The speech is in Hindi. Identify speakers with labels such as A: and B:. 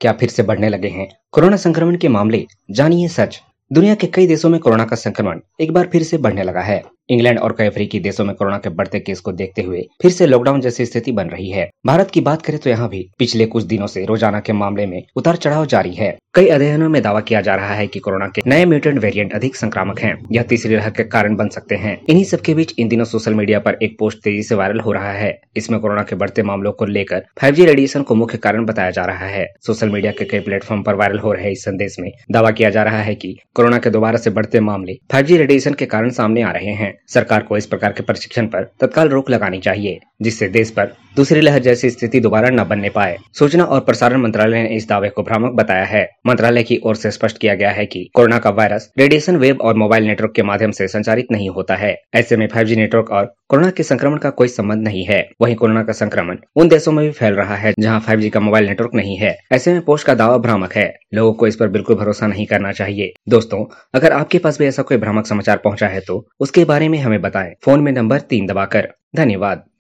A: क्या फिर से बढ़ने लगे हैं कोरोना संक्रमण के मामले? जानिए सच। दुनिया के कई देशों में कोरोना का संक्रमण एक बार फिर से बढ़ने लगा है। इंग्लैंड और कई अफ्रीकी देशों में कोरोना के बढ़ते केस को देखते हुए फिर से लॉकडाउन जैसी स्थिति बन रही है। भारत की बात करें तो यहाँ भी पिछले कुछ दिनों से रोजाना के मामले में उतार चढ़ाव जारी है। कई अध्ययनों में दावा किया जा रहा है कि कोरोना के नए म्यूटेंट वेरिएंट अधिक संक्रामक हैं। यह तीसरी लहर के कारण बन सकते हैं। इन्हीं सब के बीच इन दिनों सोशल मीडिया पर एक पोस्ट तेजी से वायरल हो रहा है। इसमें कोरोना के बढ़ते मामलों को लेकर 5G रेडिएशन को मुख्य कारण बताया जा रहा है। सोशल मीडिया के कई प्लेटफॉर्म पर वायरल हो रहे इस संदेश में दावा किया जा रहा है कि कोरोना के दोबारा से बढ़ते मामले 5G रेडिएशन के कारण सामने आ रहे हैं। सरकार को इस प्रकार के प्रशिक्षण पर तत्काल रोक लगानी चाहिए, जिससे देश पर दूसरी लहर जैसी स्थिति दोबारा न बनने पाए। सूचना और प्रसारण मंत्रालय ने इस दावे को भ्रामक बताया है। मंत्रालय की ओर से स्पष्ट किया गया है कि कोरोना का वायरस रेडिएशन वेव और मोबाइल नेटवर्क के माध्यम से संचारित नहीं होता है। ऐसे में 5G नेटवर्क और कोरोना के संक्रमण का कोई संबंध नहीं है। वहीं कोरोना का संक्रमण उन देशों में भी फैल रहा है जहां 5G का मोबाइल नेटवर्क नहीं है। ऐसे में पोस्ट का दावा भ्रामक है। लोगों को इस पर बिल्कुल भरोसा नहीं करना चाहिए। दोस्तों, अगर आपके पास भी ऐसा कोई भ्रामक समाचार पहुंचा है तो उसके बारे में हमें बताएं। फोन में नंबर 3 दबाकर। धन्यवाद।